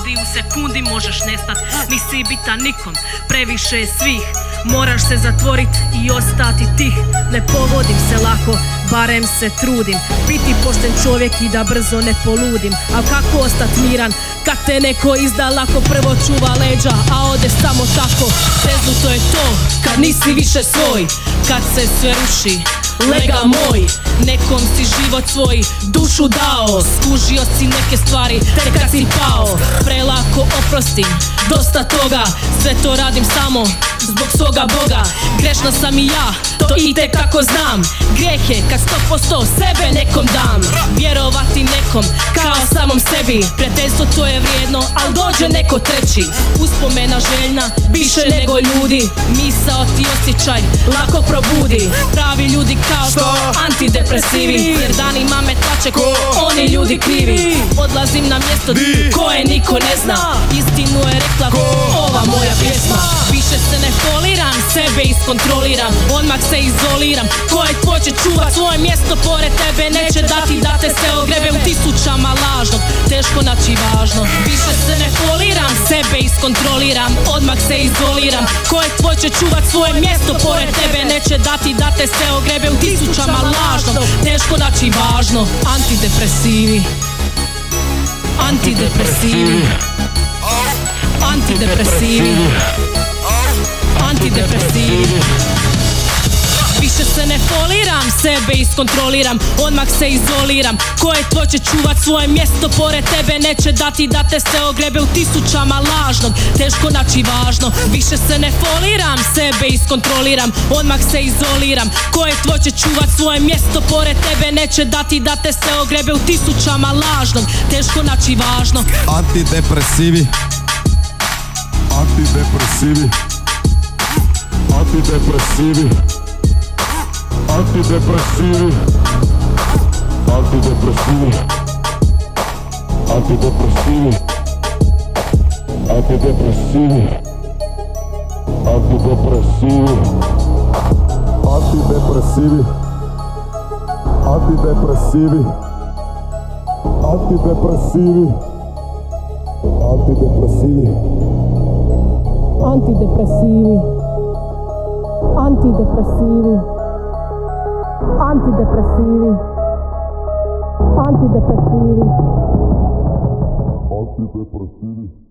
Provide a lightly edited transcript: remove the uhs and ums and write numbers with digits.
ljudi, u sekundi možeš nestat. Nisi bitan nikom, previše je svih. Moraš se zatvorit i ostati tih. Ne povodim se lako, barem se trudim biti pošten čovjek i da brzo ne poludim. Al kako ostat miran kad te neko izda lako? Prvo čuva leđa, a odeš samo tako. Zeznuto je to kad nisi više svoj, kad se sve ruši. Lega moj, nekom si život svoj, dušu dao. Skužio si neke stvari, tek kad si pao. Prelako oprostim, dosta toga. Sve to radim samo zbog svoga Boga. Grešna sam i ja, to itekako znam. Grijeh je kad 100% sebe nekom dam. Vjerovati nekom kao samom sebi, prijateljstvo to je vrijedno, al dođe neko treći. Uspomena željna, više nego ljudi. Misao ti osjećaj, lako probudi. Pravi ljudi kao što antidepresivi, jer danima me tlače ko oni ljudi krivi. Odlazim na mjesto koje niko ne zna, istinu je rekla ova moja pjesma. Više se ne foliram, sebe iskontroliram, odmah se izoliram. Ko je tvoj će čuvat svoje mjesto pored tebe, neće dati da te se ogrebe u tisućama lažnog. Teško naći važno. Više se ne foliram, sebe iskontroliram, odmah se izoliram. Ko je tvoj će čuvat svoje mjesto pored tebe, neće dati da te se ogrebe u tisućama lažnog. Teško naći važno. Antidepresivi, antidepresivi, antidepresivi, antidepresivi. Više se ne foliram, sebe iskontroliram, odmah se izoliram. Ko je tvoj će čuvat svoje mjesto pored tebe, neće dati da te se ogrebe u tisućama lažnog. Teško naći važno. Više se ne foliram, sebe iskontroliram, odmah se izoliram. Ko je tvoj će čuvat svoje mjesto pored tebe, neće dati da te se ogrebe u tisućama lažnog. Teško naći važno. Antidepresivi, antidepresivi, antidepresivi, antidepresivi, antidepresivi, antidepresivi, antidepresivi, antidepresivi, antidepresivi, antidepresivi, antidepresivi, antidepresivi, Antidepresivi, antidepresivi, antidepresivi, antidepresivi, antidepresivi.